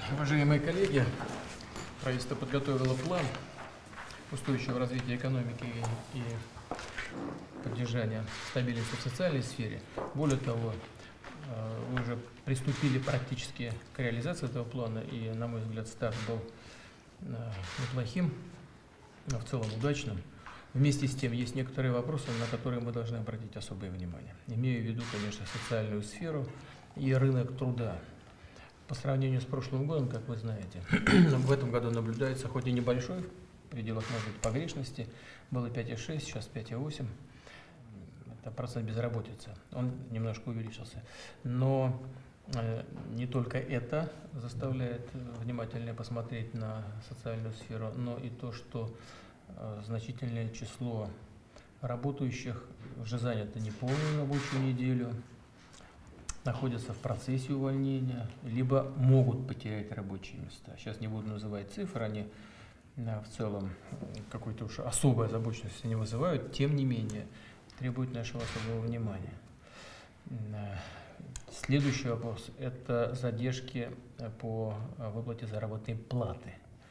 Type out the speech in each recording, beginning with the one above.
Уважаемые коллеги, правительство подготовило план устойчивого развития экономики и поддержания стабильности в социальной сфере. Более того, вы уже приступили практически к реализации этого плана, и, на мой взгляд, старт был неплохим, но в целом удачным. Вместе с тем, есть некоторые вопросы, на которые мы должны обратить особое внимание. Имею в виду, конечно, социальную сферу и рынок труда. По сравнению с прошлым годом, как вы знаете, в этом году наблюдается хоть и небольшой, в пределах, может быть, погрешности, было 5,6, сейчас 5,8. Это процент безработицы. Он немножко увеличился. Но не только это заставляет внимательнее посмотреть на социальную сферу, но и то, что значительное число работающих уже занято неполную рабочую неделю, находятся в процессе увольнения, либо могут потерять рабочие места. Сейчас не буду называть цифры, они в целом какой-то уж особой озабоченности не вызывают, тем не менее требуют нашего особого внимания. Следующий вопрос – это задержки по выплате заработной платы.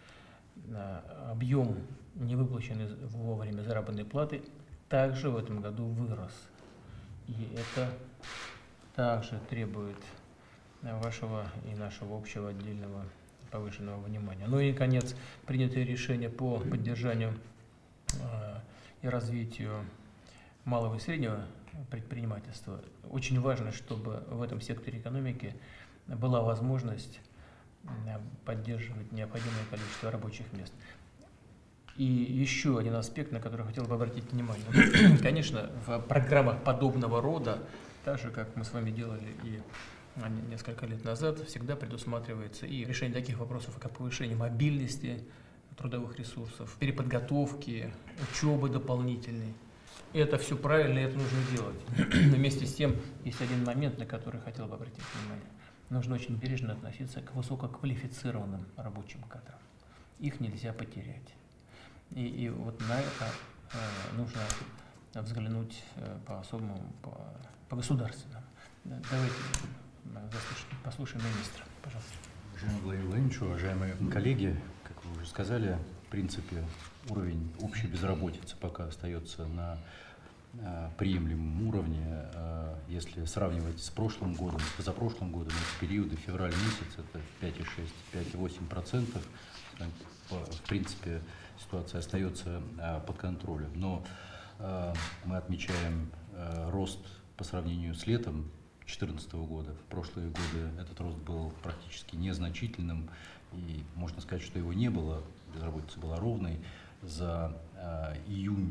Объем невыплаченной вовремя заработной платы также в этом году вырос. И это также требует вашего и нашего общего отдельного повышенного внимания. Ну и, наконец, принятые решения по поддержанию и развитию малого и среднего предпринимательства. Очень важно, чтобы в этом секторе экономики была возможность поддерживать необходимое количество рабочих мест. И еще один аспект, на который хотел бы обратить внимание. Конечно, в программах подобного рода, так же, как мы с вами делали и несколько лет назад, всегда предусматривается и решение таких вопросов, как повышение мобильности трудовых ресурсов, переподготовки, учебы дополнительной. И это все правильно, и это нужно делать. Вместе с тем, есть один момент, на который хотел бы обратить внимание. Нужно очень бережно относиться к высококвалифицированным рабочим кадрам. Их нельзя потерять. И вот на это нужно взглянуть по-особому, по-государственному. Давайте послушаем министра, пожалуйста. Уважаемый Владимир Владимирович, уважаемые коллеги, как вы уже сказали, в принципе, уровень общей безработицы пока остается на приемлемом уровне. Если сравнивать с прошлым годом, с позапрошлым годом, эти периоды, февраль месяц, это 5,6, 5,8%. В принципе, ситуация остается под контролем. Но мы отмечаем рост по сравнению с летом 2014 года. В прошлые годы этот рост был практически незначительным, и можно сказать, что его не было, безработица была ровной. За июнь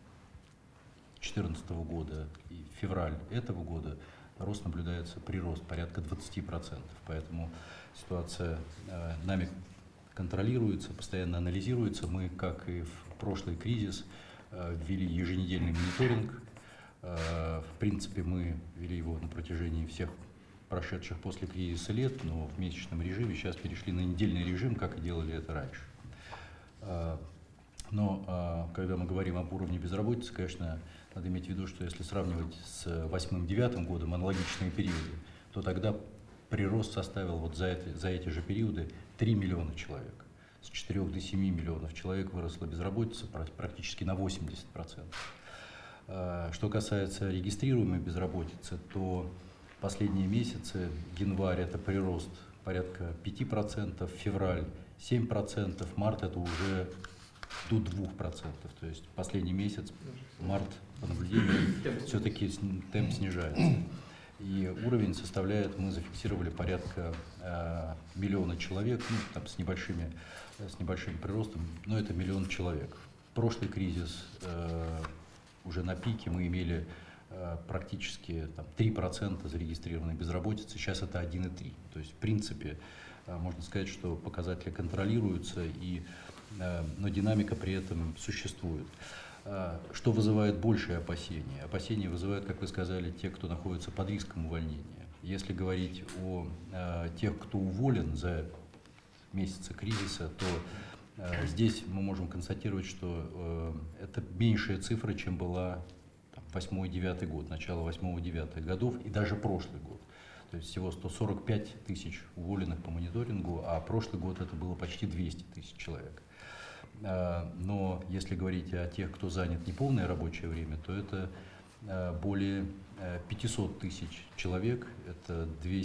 2014 года и февраль этого года рост наблюдается, прирост порядка 20%. Поэтому ситуация нами контролируется, постоянно анализируется. Мы, как и в прошлый кризис, ввели еженедельный мониторинг. В принципе, мы ввели его на протяжении всех прошедших после кризиса лет, но в месячном режиме. Сейчас перешли на недельный режим, как и делали это раньше. Но когда мы говорим об уровне безработицы, конечно, надо иметь в виду, что если сравнивать с 2008-2009 годом аналогичные периоды, то тогда прирост составил вот за эти же периоды 3 миллиона человек. С 4 до 7 миллионов человек выросла безработица практически на 80%. Что касается регистрируемой безработицы, то последние месяцы, январь это прирост порядка 5%, февраль 7%, март это уже до 2%. То есть последний месяц, март, по наблюдению, все-таки темп снижается. И уровень составляет, мы зафиксировали порядка миллиона человек, ну, там, с небольшим приростом, но это миллион человек. Прошлый кризис, уже на пике мы имели практически 3% зарегистрированной безработицы, сейчас это 1,3%. То есть, в принципе, можно сказать, что показатели контролируются, но динамика при этом существует. Что вызывает большее опасения? Опасения вызывают, как вы сказали, те, кто находится под риском увольнения. Если говорить о тех, кто уволен за месяцы кризиса, то здесь мы можем констатировать, что это меньшая цифра, чем была 8-9 год, начало 8-9 годов и даже прошлый год. То есть всего 145 тысяч уволенных по мониторингу, а прошлый год это было почти 200 тысяч человек. Но если говорить о тех, кто занят неполное рабочее время, то это более 500 тысяч человек, это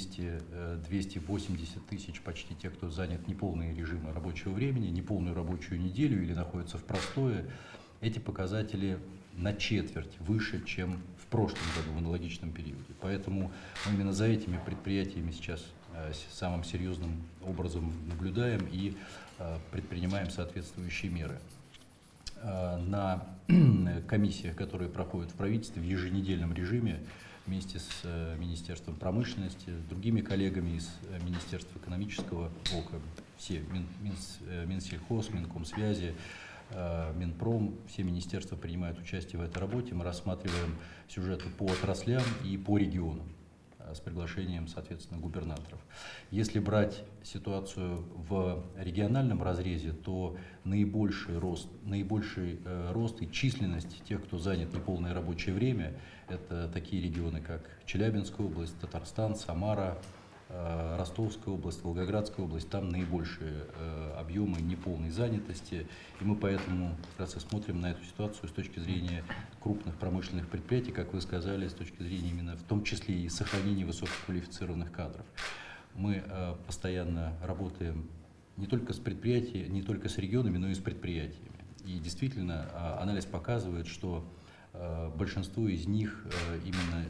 280 тысяч почти тех, кто занят неполные режимы рабочего времени, неполную рабочую неделю или находятся в простое. Эти показатели на четверть выше, чем в прошлом году в аналогичном периоде. Поэтому мы именно за этими предприятиями сейчас самым серьезным образом наблюдаем и предпринимаем соответствующие меры. На комиссиях, которые проходят в правительстве в еженедельном режиме вместе с Министерством промышленности, с другими коллегами из Министерства экономического блока, все, Минсельхоз, Минкомсвязи, Минпром, все министерства принимают участие в этой работе. Мы рассматриваем сюжеты по отраслям и по регионам с приглашением, соответственно, губернаторов. Если брать ситуацию в региональном разрезе, то наибольший рост и численность тех, кто занят неполное рабочее время, это такие регионы, как Челябинская область, Татарстан, Самара, Ростовская область, Волгоградская область, там наибольшие объемы неполной занятости. И мы поэтому как раз и смотрим на эту ситуацию с точки зрения крупных промышленных предприятий, как вы сказали, с точки зрения именно в том числе и сохранения высококвалифицированных кадров. Мы постоянно работаем не только с предприятиями, не только с регионами, но и с предприятиями. И действительно анализ показывает, что большинство из них именно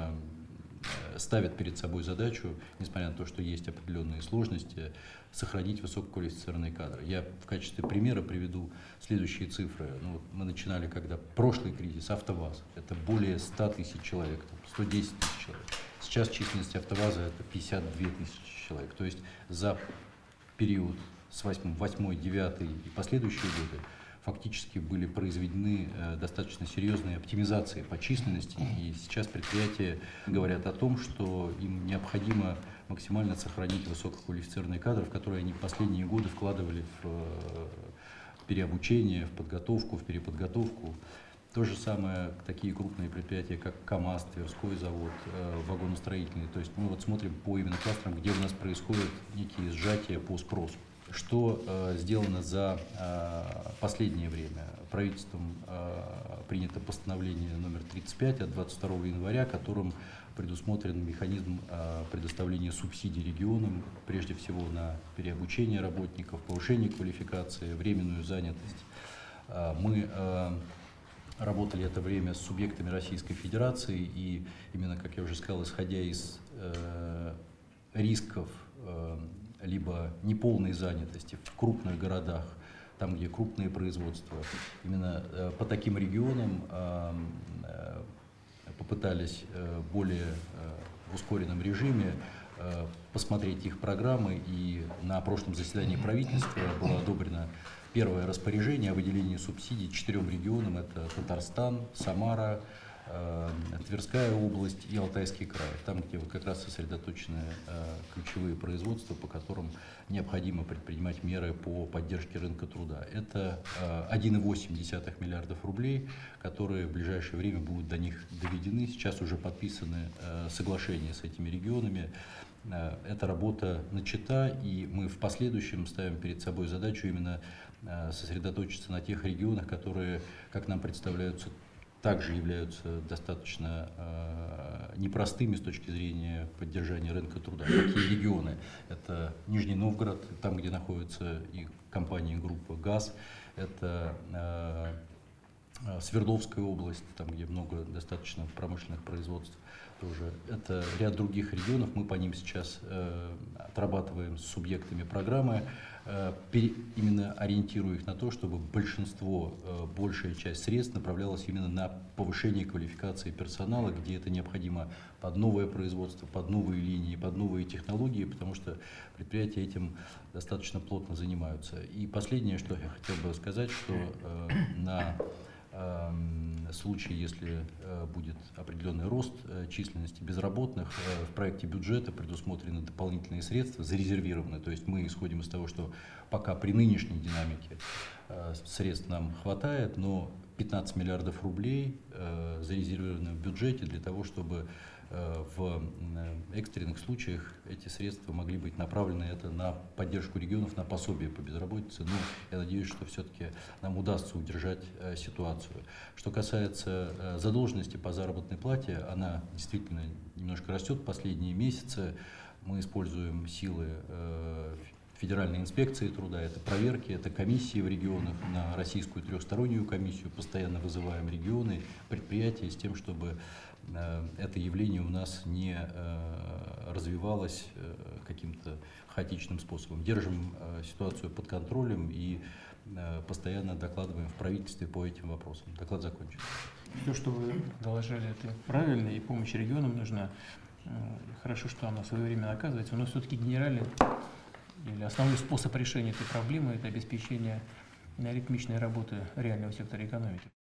ставят перед собой задачу, несмотря на то, что есть определенные сложности, сохранить высококвалифицированные кадры. Я в качестве примера приведу следующие цифры. Ну, вот мы начинали, когда прошлый кризис, АвтоВАЗ, это более 100 тысяч человек, 110 тысяч человек. Сейчас численность АвтоВАЗа это 52 тысячи человек. То есть за период с 8, 9 и последующие годы фактически были произведены достаточно серьезные оптимизации по численности, и сейчас предприятия говорят о том, что им необходимо максимально сохранить высококвалифицированные кадры, в которые они последние годы вкладывали в переобучение, в подготовку, в переподготовку. То же самое такие крупные предприятия, как КАМАЗ, Тверской завод, вагоностроительный. То есть мы вот смотрим по именно кластерам, где у нас происходят некие сжатия по спросу. Что сделано за последнее время? Правительством принято постановление номер 35 от 22 января, которым предусмотрен механизм предоставления субсидий регионам, прежде всего на переобучение работников, повышение квалификации, временную занятость. Мы работали это время с субъектами Российской Федерации, и именно, как я уже сказал, исходя из рисков либо неполной занятости в крупных городах, там, где крупные производства, именно по таким регионам попытались более в ускоренном режиме посмотреть их программы, и на прошлом заседании правительства было одобрено первое распоряжение о выделении субсидий 4 регионам, это Татарстан, Самара, Тверская область и Алтайский край, там, где вот как раз сосредоточены ключевые производства, по которым необходимо предпринимать меры по поддержке рынка труда. Это 1,8 миллиардов рублей, которые в ближайшее время будут до них доведены. Сейчас уже подписаны соглашения с этими регионами. Эта работа начата, и мы в последующем ставим перед собой задачу именно сосредоточиться на тех регионах, которые, как нам представляются, также являются достаточно непростыми с точки зрения поддержания рынка труда. Такие регионы – это Нижний Новгород, там, где находится и компания группа ГАЗ, это Свердловская область, там, где много достаточно промышленных производств тоже. Это ряд других регионов, мы по ним сейчас отрабатываем с субъектами программы, именно ориентируя их на то, чтобы большинство, большая часть средств направлялась именно на повышение квалификации персонала, где это необходимо под новое производство, под новые линии, под новые технологии, потому что предприятия этим достаточно плотно занимаются. И последнее, что я хотел бы сказать, что на случае, если будет определенный рост численности безработных, в проекте бюджета предусмотрены дополнительные средства, зарезервированы. То есть мы исходим из того, что пока при нынешней динамике средств нам хватает, но 15 миллиардов рублей зарезервированы в бюджете для того, чтобы в экстренных случаях эти средства могли быть направлены на поддержку регионов, на пособие по безработице. Но я надеюсь, что все-таки нам удастся удержать ситуацию. Что касается задолженности по заработной плате, она действительно немножко растет в последние месяцы. Мы используем силы Федеральной инспекции труда, это проверки, это комиссии в регионах, на российскую трехстороннюю комиссию постоянно вызываем регионы, предприятия с тем, чтобы это явление у нас не развивалось каким-то хаотичным способом. Держим ситуацию под контролем и постоянно докладываем в правительстве по этим вопросам. Доклад закончен. Все, что вы доложили, это правильно, и помощь регионам нужна. Хорошо, что она своевременно оказывается, но все-таки генеральный или основной способ решения этой проблемы – это обеспечение ритмичной работы реального сектора экономики.